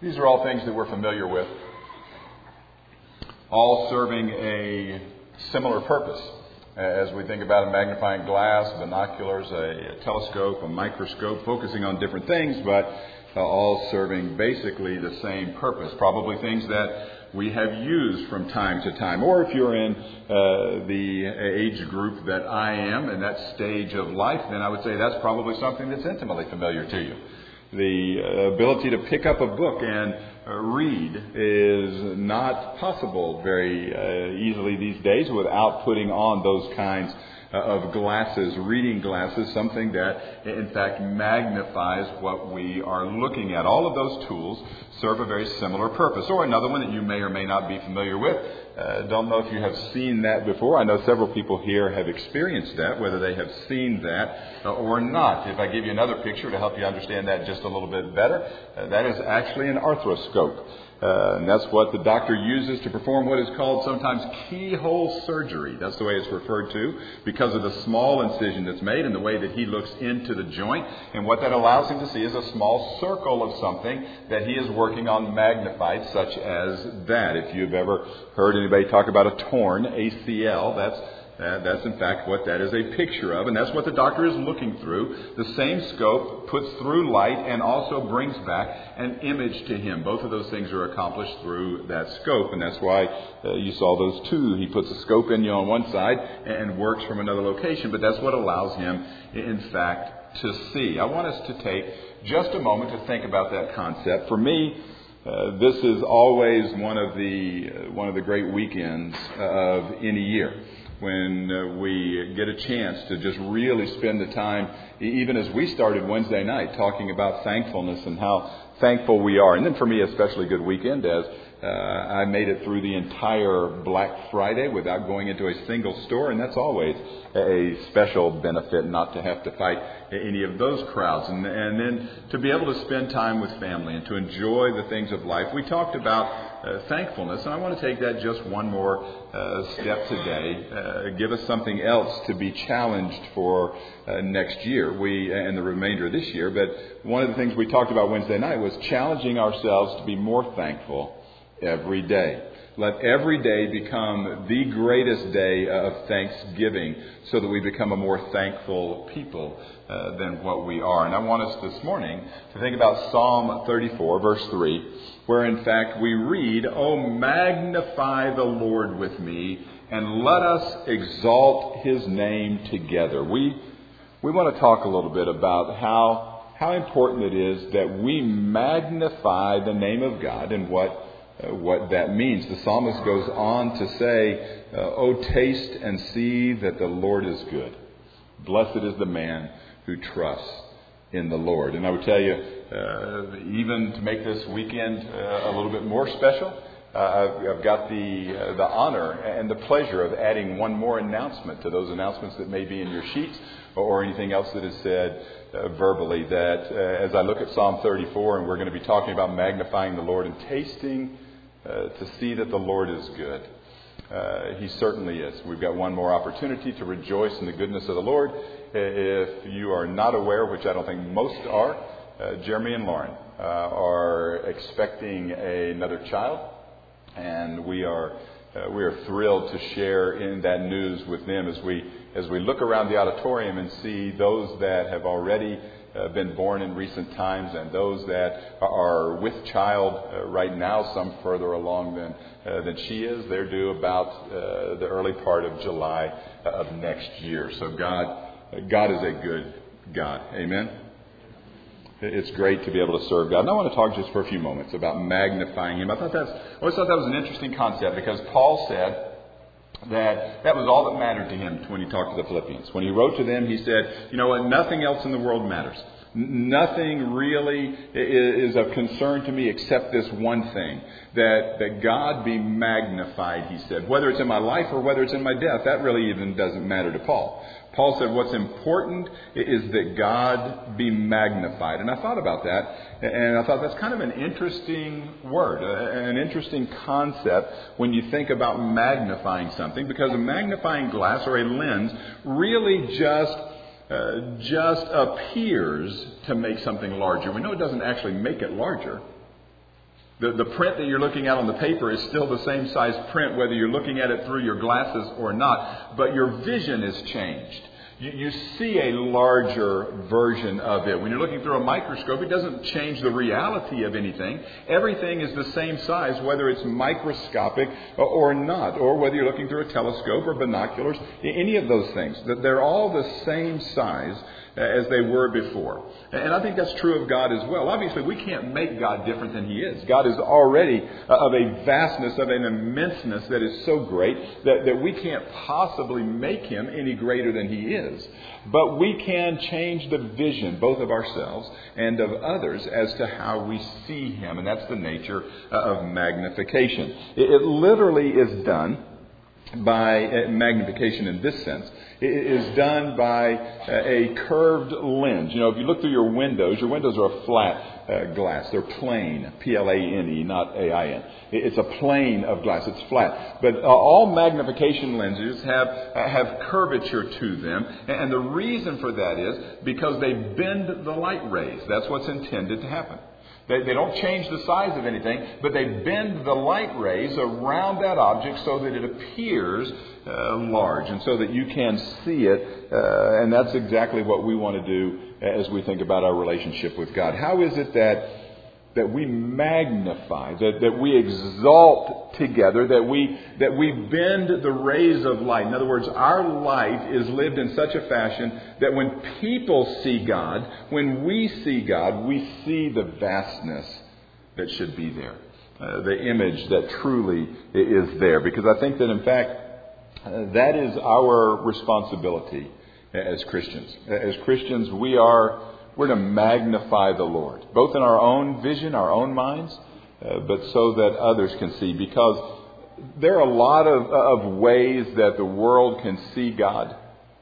These are all things that we're familiar with, all serving a similar purpose. As we think about a magnifying glass, binoculars, a telescope, a microscope, focusing on different things, but all serving basically the same purpose. Probably things that we have used from time to time. Or if you're in the age group that I am, in that stage of life, then I would say that's probably something that's intimately familiar to you. The ability to pick up a book and read is not possible very easily these days without putting on those kinds of glasses, reading glasses, something that in fact magnifies what we are looking at. All of those tools serve a very similar purpose. Or another one that you may or may not be familiar with. Don't know if you have seen that before. I know several people here have experienced that, whether they have seen that or not. If I give you another picture to help you understand that just a little bit better, that is actually an arthroscope. And that's what the doctor uses to perform what is called sometimes keyhole surgery. That's the way it's referred to because of the small incision that's made and the way that he looks into the joint. And what that allows him to see is a small circle of something that he is working on magnified, such as that. If you've ever heard anybody talk about a torn ACL, that's in fact what that is a picture of, and that's what the doctor is looking through. The same scope puts through light and also brings back an image to him. Both of those things are accomplished through that scope, and that's why you saw those two. He puts a scope in you on one side and works from another location, but that's what allows him, in fact, to see. I want us to take just a moment to think about that concept. For me, this is always one of the great weekends of any year, when we get a chance to just really spend the time, even as we started Wednesday night, talking about thankfulness and how thankful we are. And then for me, especially a good weekend, as I made it through the entire Black Friday without going into a single store, and that's always a special benefit, not to have to fight any of those crowds. And then to be able to spend time with family and to enjoy the things of life. We talked about thankfulness, and I want to take that just one more step today. Give us something else to be challenged for next year, and the remainder of this year. But one of the things we talked about Wednesday night was challenging ourselves to be more thankful every day. Let every day become the greatest day of thanksgiving so that we become a more thankful people than what we are. And I want us this morning to think about Psalm 34, verse 3, where in fact we read, "Oh, magnify the Lord with me, and let us exalt His name together." We want to talk a little bit about how important it is that we magnify the name of God and what that means. The psalmist goes on to say, "Oh, taste and see that the Lord is good. Blessed is the man who trusts in the Lord." And I would tell you, even to make this weekend a little bit more special, I've got the honor and the pleasure of adding one more announcement to those announcements that may be in your sheets or anything else that is said verbally. That as I look at Psalm 34, and we're going to be talking about magnifying the Lord and tasting to see that the Lord is good. He certainly is. We've got one more opportunity to rejoice in the goodness of the Lord. If you are not aware, which I don't think most are, Jeremy and Lauren are expecting another child, and we are thrilled to share in that news with them as we look around the auditorium and see those that have already been born in recent times and those that are with child right now, some further along than she is. They're due about the early part of July of next year. So God is a good God. Amen. It's great to be able to serve God. And I want to talk just for a few moments about magnifying Him. I always thought that was an interesting concept, because Paul said that was all that mattered to him when he talked to the Philippians. When he wrote to them, he said, you know what, nothing else in the world matters. Nothing really is of concern to me except this one thing, that God be magnified, he said. Whether it's in my life or whether it's in my death, that really even doesn't matter to Paul. Paul said what's important is that God be magnified. And I thought about that, and I thought that's kind of an interesting word, an interesting concept when you think about magnifying something, because a magnifying glass or a lens really just appears to make something larger. We know it doesn't actually make it larger. The print that you're looking at on the paper is still the same size print, whether you're looking at it through your glasses or not, but your vision is changed. You see a larger version of it. When you're looking through a microscope, it doesn't change the reality of anything. Everything is the same size, whether it's microscopic or not, or whether you're looking through a telescope or binoculars, any of those things. They're all the same size as they were before. And I think that's true of God as well. Obviously, we can't make God different than He is. God is already of a vastness, of an immenseness that is so great that we can't possibly make Him any greater than He is. But we can change the vision, both of ourselves and of others, as to how we see Him. And that's the nature of magnification. It literally is done by magnification in this sense. It is done by a curved lens. You know, if you look through your windows are a flat glass. They're plane, Plane, not Ain. It's a plane of glass. It's flat. But all magnification lenses have curvature to them. And the reason for that is because they bend the light rays. That's what's intended to happen. They don't change the size of anything, but they bend the light rays around that object so that it appears large and so that you can see it. And that's exactly what we want to do as we think about our relationship with God. How is it that we magnify, that we exalt together, that we bend the rays of light? In other words, our life is lived in such a fashion that when people see God, when we see God, we see the vastness that should be there, the image that truly is there. Because I think that, in fact, that is our responsibility as Christians. As Christians, we're to magnify the Lord, both in our own vision, our own minds, but so that others can see. Because there are a lot of ways that the world can see God.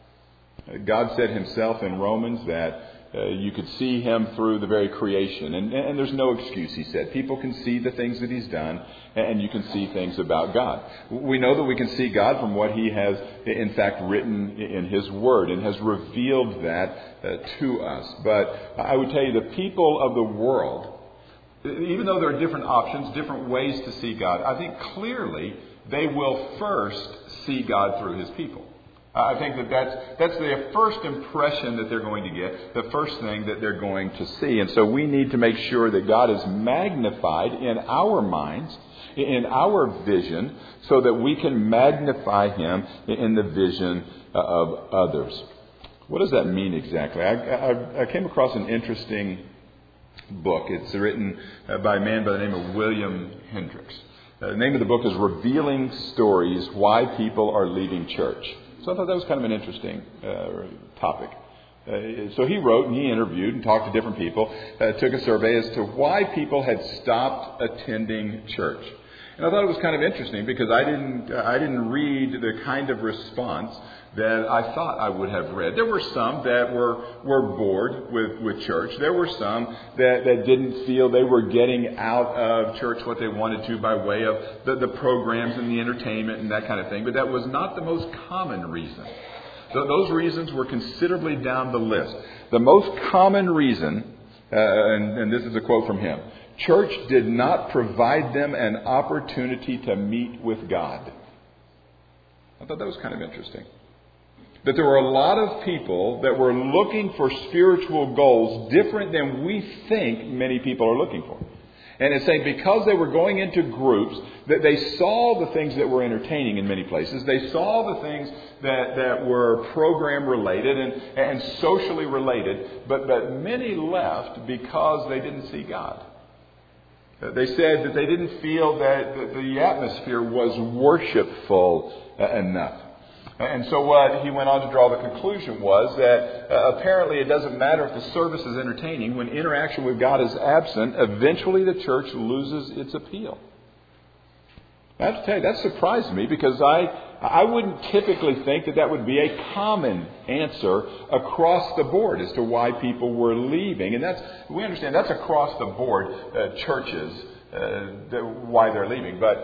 God said Himself in Romans that you could see Him through the very creation. And there's no excuse, He said. People can see the things that He's done, and you can see things about God. We know that we can see God from what He has, in fact, written in His Word and has revealed that to us. But I would tell you, the people of the world, even though there are different options, different ways to see God, I think clearly they will first see God through His people. I think that's the first impression that they're going to get, the first thing that they're going to see. And so we need to make sure that God is magnified in our minds, in our vision, so that we can magnify Him in the vision of others. What does that mean exactly? I came across an interesting book. It's written by a man by the name of William Hendricks. The name of the book is Revealing Stories, Why People Are Leaving Church. So I thought that was kind of an interesting topic. So he wrote and he interviewed and talked to different people, took a survey as to why people had stopped attending church. And I thought it was kind of interesting because I didn't read the kind of response that I thought I would have read. There were some that were bored with church. There were some that didn't feel they were getting out of church what they wanted to by way of the programs and the entertainment and that kind of thing. But that was not the most common reason. Those reasons were considerably down the list. The most common reason, and this is a quote from him, church did not provide them an opportunity to meet with God. I thought that was kind of interesting. That there were a lot of people that were looking for spiritual goals different than we think many people are looking for. And it's saying because they were going into groups, that they saw the things that were entertaining in many places. They saw the things that were program related and socially related. But many left because they didn't see God. They said that they didn't feel that the atmosphere was worshipful enough. And so what he went on to draw the conclusion was that apparently it doesn't matter if the service is entertaining. When interaction with God is absent, eventually the church loses its appeal. I have to tell you, that surprised me because I wouldn't typically think that would be a common answer across the board as to why people were leaving. And we understand that's across the board churches, why they're leaving. But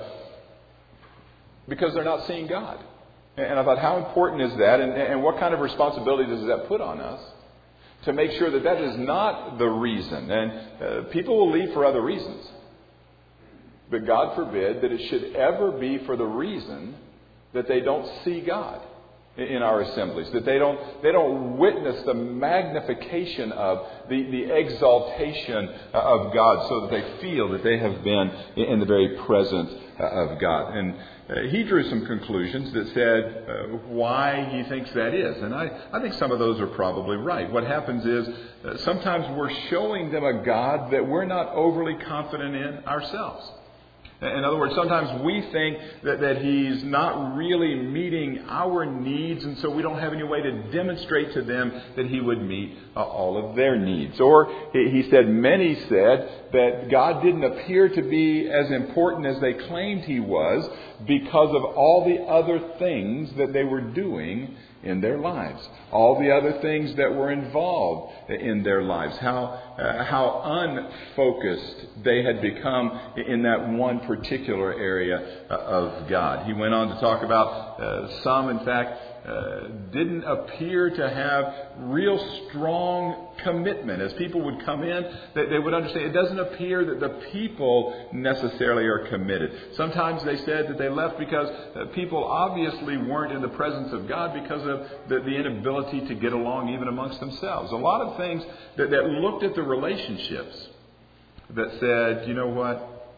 because they're not seeing God. And I thought, how important is that? And what kind of responsibility does that put on us to make sure that is not the reason? And people will leave for other reasons. But God forbid that it should ever be for the reason that they don't see God in our assemblies, that they don't witness the magnification of the exaltation of God, so that they feel that they have been in the very presence of God. And he drew some conclusions that said why he thinks that is. And I think some of those are probably right. What happens is sometimes we're showing them a God that we're not overly confident in ourselves. In other words, sometimes we think that He's not really meeting our needs, and so we don't have any way to demonstrate to them that He would meet all of their needs. Or he said, many said that God didn't appear to be as important as they claimed He was because of all the other things that they were doing in their lives, all the other things that were involved in their lives, how unfocused they had become in that one particular area of God. He went on to talk about some, in fact, didn't appear to have real strong commitment. As people would come in, they would understand it doesn't appear that the people necessarily are committed. Sometimes they said that they left because people obviously weren't in the presence of God because of the inability to get along even amongst themselves. A lot of things that looked at the relationships that said, you know what,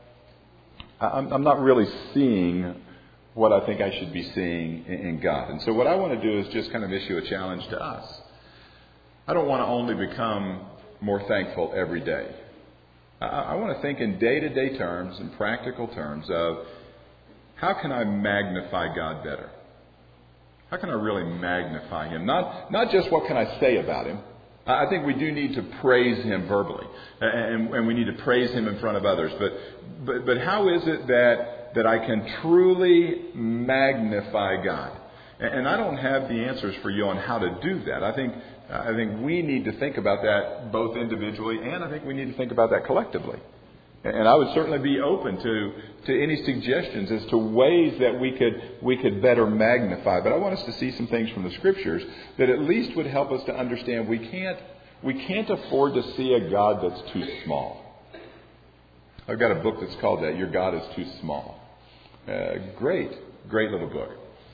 I'm not really seeing what I think I should be seeing in God. And so what I want to do is just kind of issue a challenge to us. I don't want to only become more thankful every day. I want to think in day-to-day terms and practical terms of how can I magnify God better? How can I really magnify Him? Not just what can I say about Him. I think we do need to praise Him verbally, and we need to praise Him in front of others. But how is it that I can truly magnify God? And I don't have the answers for you on how to do that. I think we need to think about that both individually, and I think we need to think about that collectively. And I would certainly be open to any suggestions as to ways that we could better magnify. But I want us to see some things from the Scriptures that at least would help us to understand we can't afford to see a God that's too small. I've got a book that's called that, Your God is Too Small. Great little book.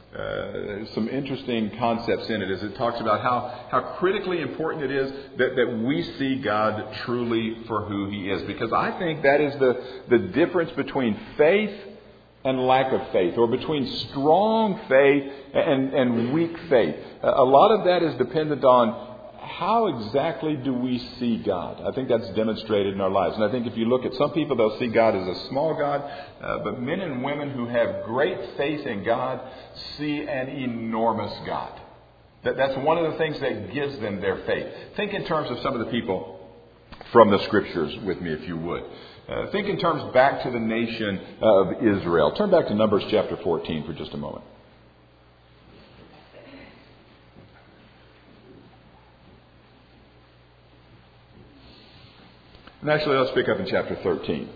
Some interesting concepts in it as it talks about how critically important it is that we see God truly for who He is. Because I think that is the difference between faith and lack of faith, or between strong faith and weak faith. A lot of that is dependent on how exactly do we see God? I think that's demonstrated in our lives. And I think if you look at some people, they'll see God as a small God. But men and women who have great faith in God see an enormous God. That's one of the things that gives them their faith. Think in terms of some of the people from the Scriptures with me, if you would. Think in terms back to the nation of Israel. Turn back to Numbers chapter 14 for just a moment. And actually, let's pick up in chapter 13.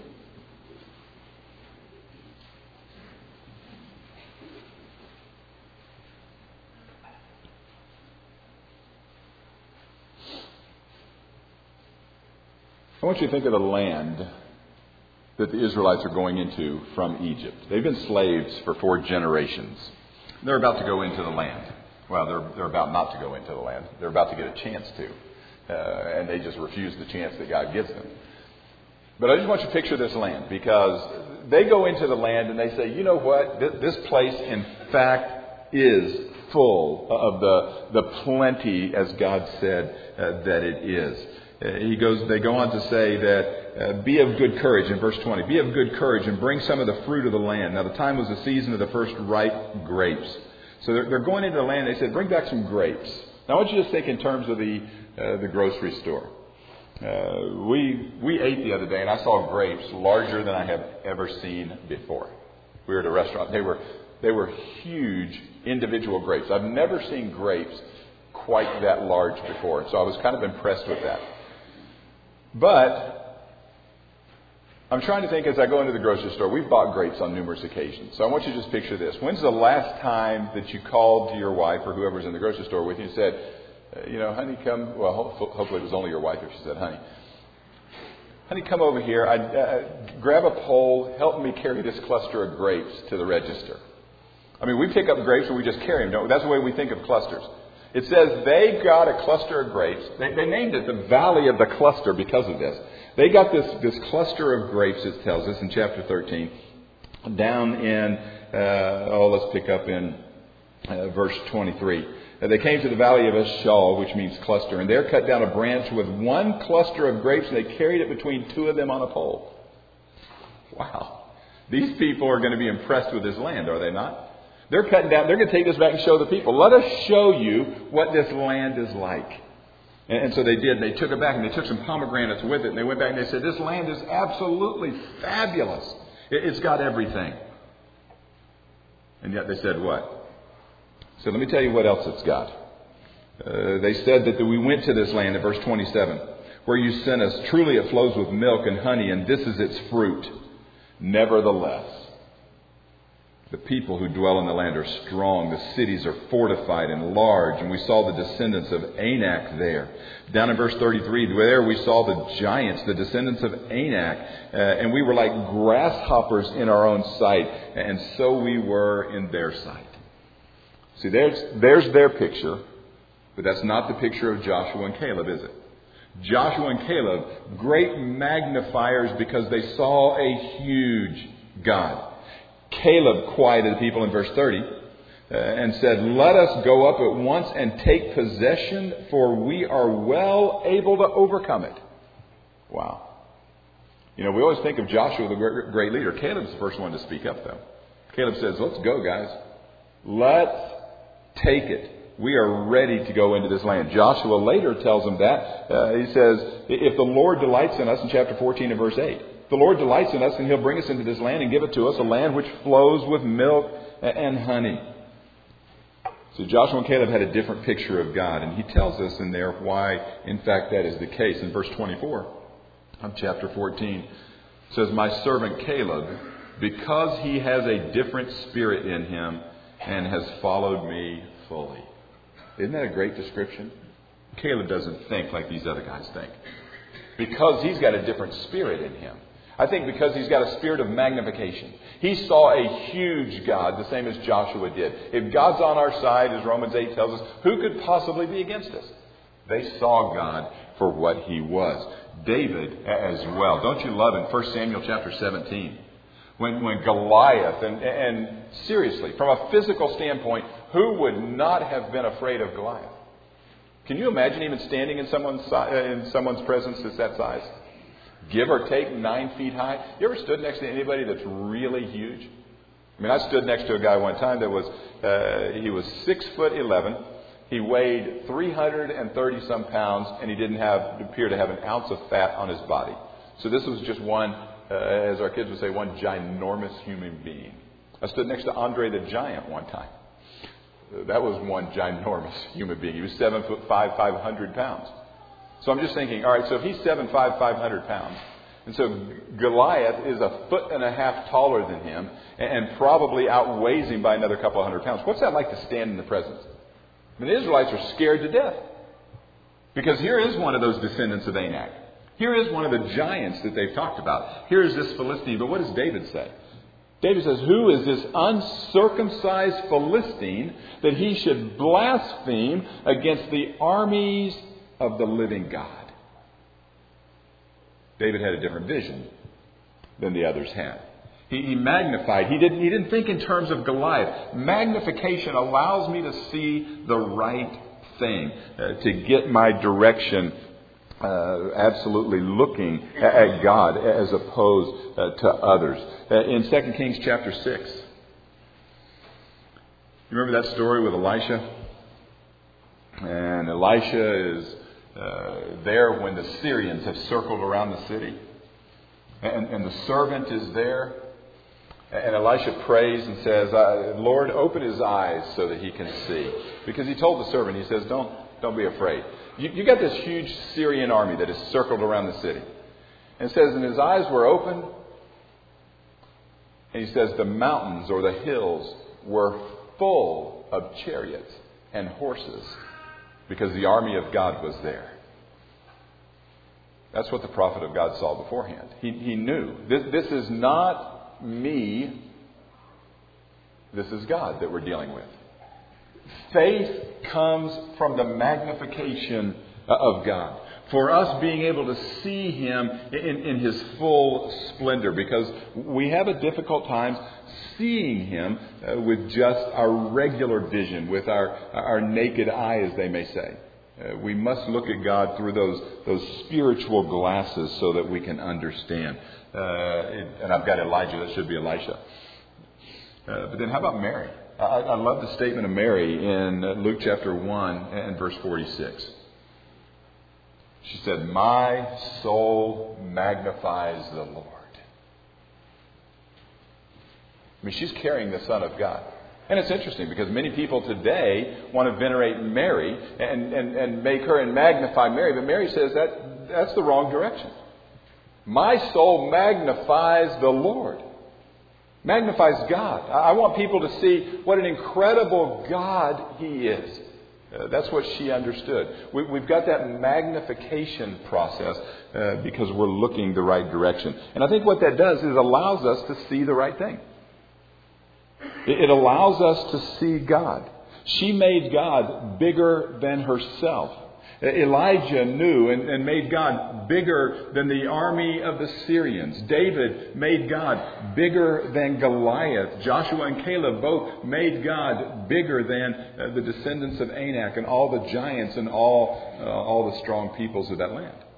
I want you to think of the land that the Israelites are going into from Egypt. They've been slaves for 4 generations. They're about to go into the land. Well, they're about not to go into the land. They're about to get a chance to. And they just refuse the chance that God gives them. But I just want you to picture this land, because they go into the land and they say, you know what, this place in fact is full of the plenty as God said that it is. They go on to say that be of good courage in verse 20. Be of good courage and bring some of the fruit of the land. Now the time was the season of the first ripe grapes. So they're going into the land. They said, bring back some grapes. Now I want you to just think in terms of the grocery store. We ate the other day and I saw grapes larger than I have ever seen before. We were at a restaurant. They were huge individual grapes. I've never seen grapes quite that large before. So I was kind of impressed with that. But I'm trying to think as I go into the grocery store. We've bought grapes on numerous occasions. So I want you to just picture this. When's the last time that you called to your wife or whoever's in the grocery store with you and said, honey, come. Well, hopefully it was only your wife if she said, honey, honey, come over here. Grab a pole. Help me carry this cluster of grapes to the register. I mean, we pick up grapes and we just carry them, don't we? That's the way we think of clusters. It says they got a cluster of grapes. They named it the Valley of the Cluster because of this. They got this cluster of grapes, it tells us in chapter 13, down in, let's pick up in verse 23. They came to the valley of Eshcol, which means cluster, and there cut down a branch with one cluster of grapes, and they carried it between two of them on a pole. Wow. These people are going to be impressed with this land, are they not? They're cutting down. They're going to take this back and show the people. Let us show you what this land is like. And so they did. They took it back and they took some pomegranates with it. And they went back and they said, this land is absolutely fabulous. It's got everything. And yet they said what? So let me tell you what else it's got. They said that we went to this land in verse 27, where you sent us. Truly it flows with milk and honey, and this is its fruit. Nevertheless, the people who dwell in the land are strong. The cities are fortified and large. And we saw the descendants of Anak there. Down in verse 33, there we saw the giants, the descendants of Anak. And we were like grasshoppers in our own sight. And so we were in their sight. See, there's their picture. But that's not the picture of Joshua and Caleb, is it? Joshua and Caleb, great magnifiers because they saw a huge God. Caleb quieted the people in verse 30 and said, let us go up at once and take possession, for we are well able to overcome it. Wow. You know, we always think of Joshua, the great leader. Caleb's the first one to speak up, though. Caleb says, let's go, guys. Let's take it. We are ready to go into this land. Joshua later tells them that. He says, if the Lord delights in us, in chapter 14 and verse 8, the Lord delights in us and He'll bring us into this land and give it to us, a land which flows with milk and honey. So Joshua and Caleb had a different picture of God. And he tells us in there why, in fact, that is the case. In verse 24 of chapter 14, it says, my servant Caleb, because he has a different spirit in him and has followed me fully. Isn't that a great description? Caleb doesn't think like these other guys think. Because he's got a different spirit in him. I think because he's got a spirit of magnification. He saw a huge God, the same as Joshua did. If God's on our side, as Romans 8 tells us, who could possibly be against us? They saw God for what He was. David as well. Don't you love in 1 Samuel chapter 17, when Goliath, and seriously, from a physical standpoint, who would not have been afraid of Goliath? Can you imagine even standing in someone's presence that's that size? Give or take 9 feet high. You ever stood next to anybody that's really huge? I mean, I stood next to a guy one time that was, he was 6'11". He weighed 330 some pounds, and he didn't appear to have an ounce of fat on his body. So this was just one, as our kids would say, one ginormous human being. I stood next to Andre the Giant one time. That was one ginormous human being. He was 7'5", 500 pounds. So I'm just thinking, all right, so if he's 7'5", 500 pounds, and so Goliath is 1.5 feet taller than him and probably outweighs him by another couple of hundred pounds. What's that like to stand in the presence? I mean, the Israelites are scared to death. Because here is one of those descendants of Anak. Here is one of the giants that they've talked about. Here is this Philistine. But what does David say? David says, who is this uncircumcised Philistine that he should blaspheme against the armies of the living God? David had a different vision than the others had. He magnified. He didn't think in terms of Goliath. Magnification allows me to see the right thing, to get my direction absolutely looking at God as opposed to others. In 2 Kings chapter 6, you remember that story with Elisha? And Elisha is there when the Syrians have circled around the city. And the servant is there. And Elisha prays and says, Lord, open his eyes so that he can see. Because he told the servant, he says, don't be afraid. You got this huge Syrian army that has circled around the city. And it says, and his eyes were open. And he says, the mountains or the hills were full of chariots and horses because the army of God was there. That's what the prophet of God saw beforehand. He knew. This is not me. This is God that we're dealing with. Faith comes from the magnification of God. For us being able to see Him in His full splendor. Because we have a difficult time seeing Him with just our regular vision, with our naked eye, as they may say. We must look at God through those spiritual glasses so that we can understand. And I've got Elijah. That should be Elisha. But then how about Mary? I love the statement of Mary in Luke chapter 1 and verse 46. She said, "My soul magnifies the Lord." I mean, she's carrying the Son of God. And it's interesting because many people today want to venerate Mary and make her and magnify Mary. But Mary says that's the wrong direction. My soul magnifies the Lord. Magnifies God. I want people to see what an incredible God He is. That's what she understood. We've got that magnification process because we're looking the right direction. And I think what that does is it allows us to see the right thing. It allows us to see God. She made God bigger than herself. Elijah knew and made God bigger than the army of the Syrians. David made God bigger than Goliath. Joshua and Caleb both made God bigger than the descendants of Anak and all the giants and all the strong peoples of that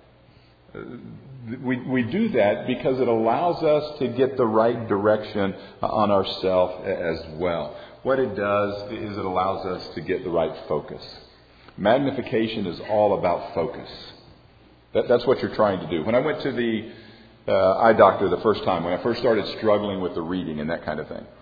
land. We do that because it allows us to get the right direction on ourselves as well. What it does is it allows us to get the right focus. Magnification is all about focus. That's what you're trying to do. When I went to the eye doctor the first time, when I first started struggling with the reading and that kind of thing,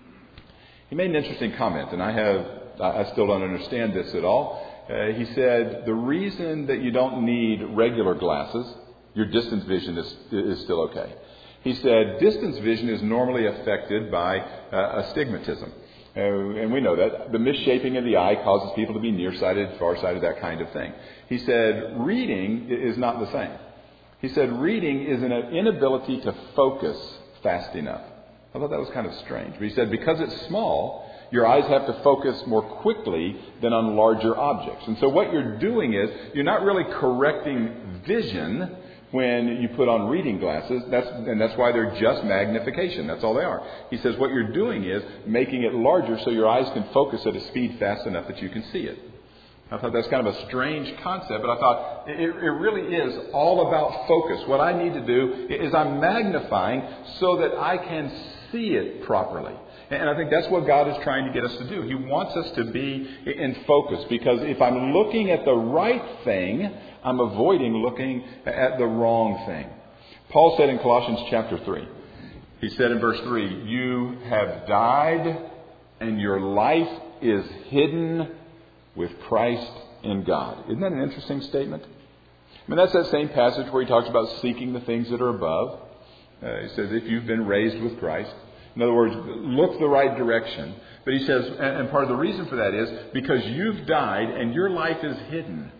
he made an interesting comment, and I still don't understand this at all. He said, the reason that you don't need regular glasses, your distance vision is still okay. He said, distance vision is normally affected by astigmatism. And we know that. The misshaping of the eye causes people to be nearsighted, farsighted, that kind of thing. He said, reading is not the same. He said, reading is an inability to focus fast enough. I thought that was kind of strange. But he said, because it's small, your eyes have to focus more quickly than on larger objects. And so what you're doing is, you're not really correcting vision when you put on reading glasses. That's why they're just magnification. That's all they are. He says what you're doing is making it larger so your eyes can focus at a speed fast enough that you can see it. I thought that's kind of a strange concept, but I thought it really is all about focus. What I need to do is I'm magnifying so that I can see it properly. And I think that's what God is trying to get us to do. He wants us to be in focus, because if I'm looking at the right thing, I'm avoiding looking at the wrong thing. Paul said in Colossians chapter 3, he said in verse 3, you have died and your life is hidden with Christ in God. Isn't that an interesting statement? I mean, that's that same passage where he talks about seeking the things that are above. He says, if you've been raised with Christ. In other words, look the right direction. But he says, and part of the reason for that is because you've died and your life is hidden.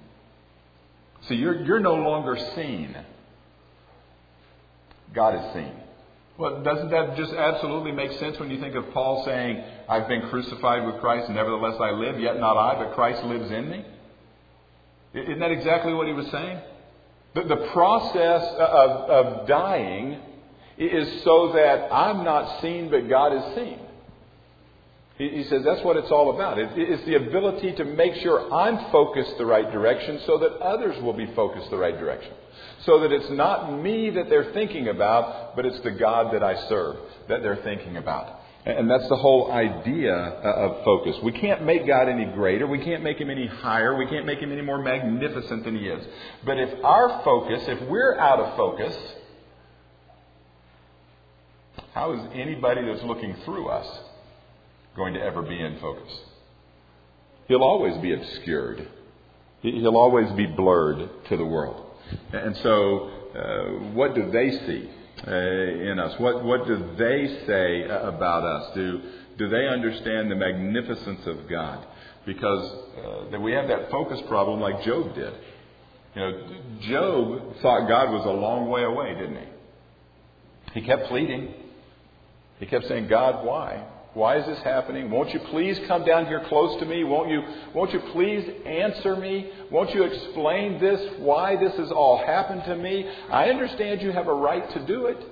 So you're no longer seen. God is seen. Well, doesn't that just absolutely make sense when you think of Paul saying, I've been crucified with Christ, and nevertheless I live, yet not I, but Christ lives in me? Isn't that exactly what he was saying? The process of dying is so that I'm not seen, but God is seen. He says that's what it's all about. It's the ability to make sure I'm focused the right direction so that others will be focused the right direction. So that it's not me that they're thinking about, but it's the God that I serve that they're thinking about. And that's the whole idea of focus. We can't make God any greater. We can't make Him any higher. We can't make Him any more magnificent than He is. But if our focus, if we're out of focus, how is anybody that's looking through us going to ever be in focus? He'll always be obscured. He'll always be blurred to the world. And so, what do they see in us? What do they say about us? Do they understand the magnificence of God? Because we have that focus problem like Job did. Job thought God was a long way away, didn't he? He kept pleading. He kept saying, God, why? Why is this happening? Won't you please come down here close to me? Won't you please answer me? Won't you explain this, why this has all happened to me? I understand you have a right to do it.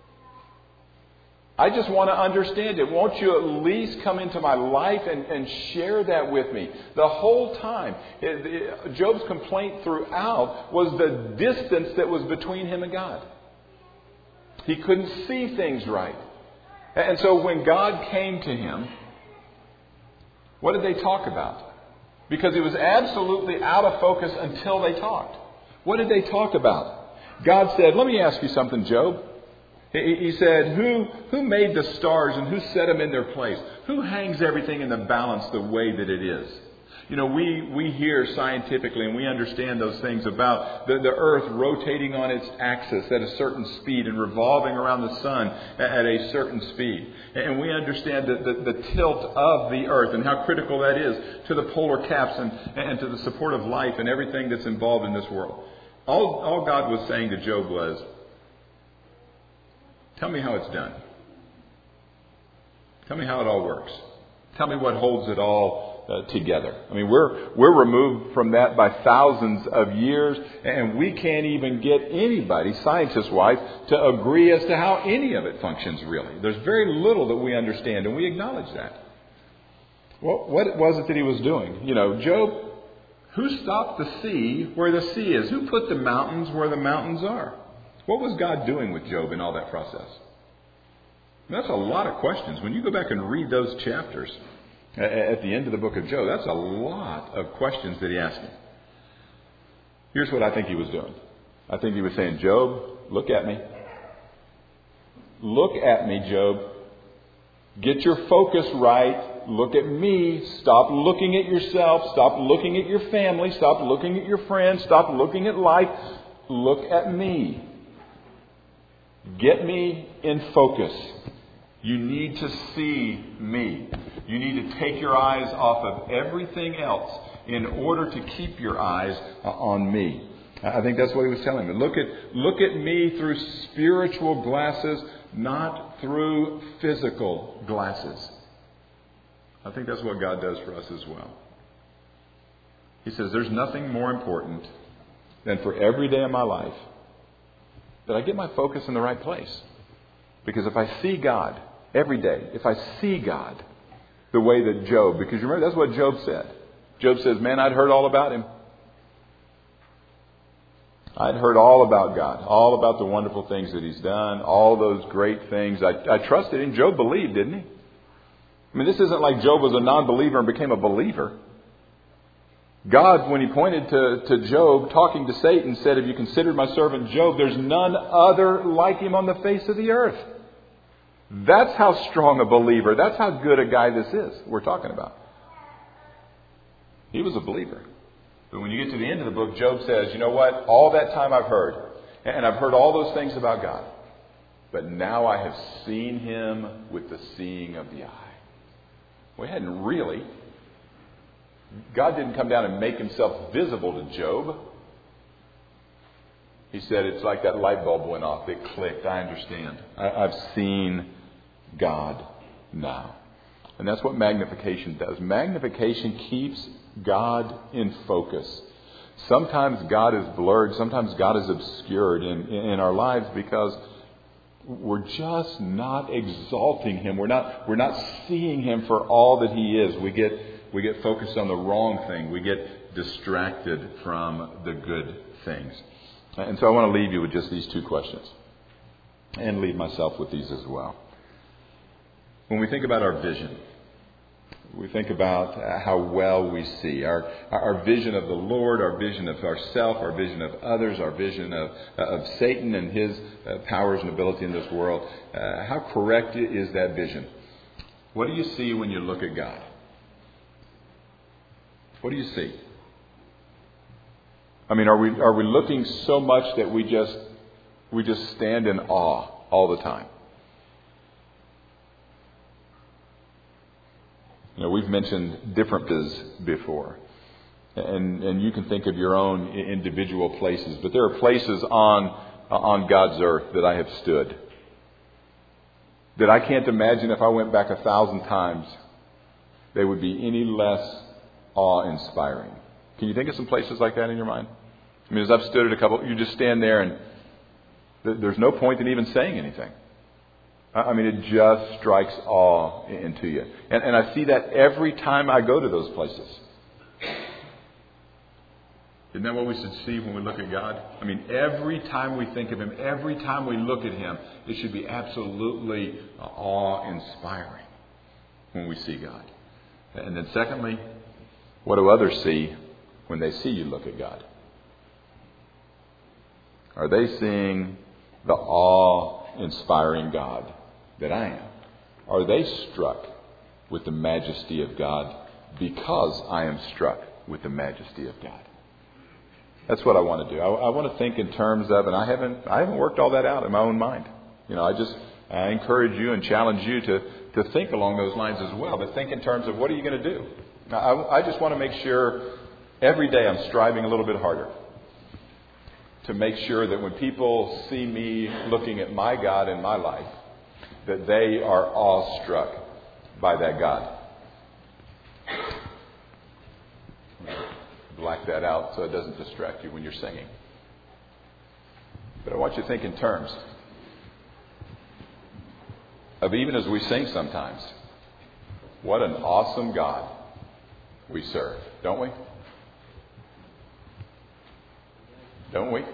I just want to understand it. Won't you at least come into my life and share that with me? The whole time, Job's complaint throughout was the distance that was between him and God. He couldn't see things right. And so when God came to him, what did they talk about? Because he was absolutely out of focus until they talked. What did they talk about? God said, let me ask you something, Job. He said, who made the stars and who set them in their place? Who hangs everything in the balance the way that it is? We hear scientifically and we understand those things about the earth rotating on its axis at a certain speed and revolving around the sun at a certain speed. And we understand the tilt of the earth and how critical that is to the polar caps and to the support of life and everything that's involved in this world. All God was saying to Job was, tell me how it's done. Tell me how it all works. Tell me what holds it all together. I mean, we're removed from that by thousands of years, and we can't even get anybody, scientist-wise, to agree as to how any of it functions really. There's very little that we understand, and we acknowledge that. Well, what was it that he was doing? Job, who stopped the sea where the sea is? Who put the mountains where the mountains are? What was God doing with Job in all that process? That's a lot of questions. When you go back and read those chapters at the end of the book of Job, that's a lot of questions that he asked him. Here's what I think he was doing. I think he was saying, Job, look at me. Look at me, Job. Get your focus right. Look at me. Stop looking at yourself. Stop looking at your family. Stop looking at your friends. Stop looking at life. Look at me. Get me in focus. You need to see me. You need to take your eyes off of everything else in order to keep your eyes on me. I think that's what he was telling me. Look at me through spiritual glasses, not through physical glasses. I think that's what God does for us as well. He says there's nothing more important than for every day of my life that I get my focus in the right place. Because if I see God every day, if I see God the way that Job, because you remember that's what Job said. Job says, man, I'd heard all about him. I'd heard all about God, all about the wonderful things that he's done, all those great things. I trusted him. Job believed, didn't he? I mean, this isn't like Job was a non-believer and became a believer. God, when he pointed to Job, talking to Satan, said, have you considered my servant Job? There's none other like him on the face of the earth. That's how strong a believer, that's how good a guy this is we're talking about. He was a believer. But when you get to the end of the book, Job says, you know what? All that time I've heard, and I've heard all those things about God, but now I have seen him with the seeing of the eye. We hadn't really. God didn't come down and make himself visible to Job. He said, it's like that light bulb went off. It clicked. I understand. I've seen God now. And that's what magnification does. Magnification keeps God in focus. Sometimes God is blurred. Sometimes God is obscured in our lives because we're just not exalting him. We're not seeing him for all that he is. We get focused on the wrong thing. We get distracted from the good things. And so I want to leave you with just these two questions. And leave myself with these as well. When we think about our vision, we think about how well we see. Our vision of the Lord, our vision of ourselves, our vision of others, our vision of Satan and his powers and ability in this world. How correct is that vision? What do you see when you look at God? What do you see? I mean, are we looking so much that we just stand in awe all the time? We've mentioned differences before. And you can think of your own individual places, but there are places on God's earth that I have stood that I can't imagine if I went back 1,000 times they would be any less awe-inspiring. Can you think of some places like that in your mind? I mean, as I've stood at a couple, you just stand there and there's no point in even saying anything. I mean, it just strikes awe into you. And I see that every time I go to those places. Isn't that what we should see when we look at God? I mean, every time we think of Him, every time we look at Him, it should be absolutely awe-inspiring when we see God. And then secondly, what do others see when they see you look at God? Are they seeing the awe-inspiring God that I am? Are they struck with the majesty of God because I am struck with the majesty of God? That's what I want to do. I want to think in terms of, and I haven't worked all that out in my own mind. I encourage you and challenge you to think along those lines as well. But think in terms of, what are you going to do? Now, I just want to make sure every day I'm striving a little bit harder to make sure that when people see me looking at my God in my life, that they are awestruck by that God. Black that out so it doesn't distract you when you're singing. But I want you to think in terms of, even as we sing sometimes, what an awesome God we serve, don't we? Don't we?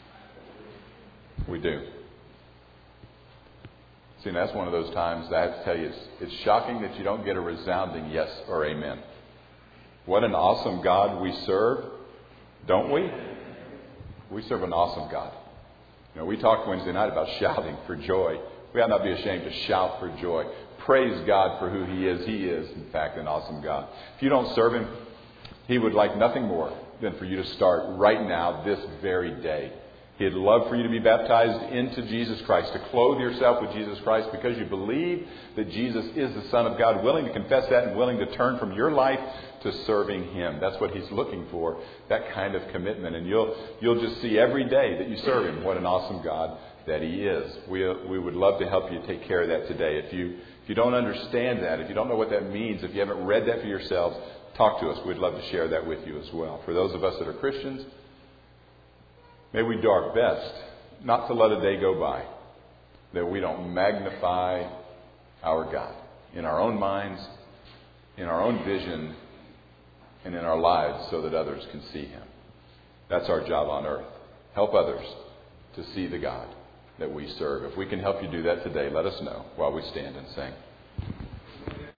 We do. See, and that's one of those times that I have to tell you, it's shocking that you don't get a resounding yes or amen. What an awesome God we serve, don't we? We serve an awesome God. We talked Wednesday night about shouting for joy. We ought not be ashamed to shout for joy. Praise God for who He is. He is, in fact, an awesome God. If you don't serve Him, He would like nothing more than for you to start right now, this very day. He'd love for you to be baptized into Jesus Christ, to clothe yourself with Jesus Christ because you believe that Jesus is the Son of God, willing to confess that and willing to turn from your life to serving Him. That's what He's looking for, that kind of commitment. And you'll just see every day that you serve Him what an awesome God that He is. We would love to help you take care of that today. If you don't understand that, if you don't know what that means, if you haven't read that for yourselves, talk to us. We'd love to share that with you as well. For those of us that are Christians, may we do our best not to let a day go by that we don't magnify our God in our own minds, in our own vision, and in our lives so that others can see Him. That's our job on earth. Help others to see the God that we serve. If we can help you do that today, let us know while we stand and sing.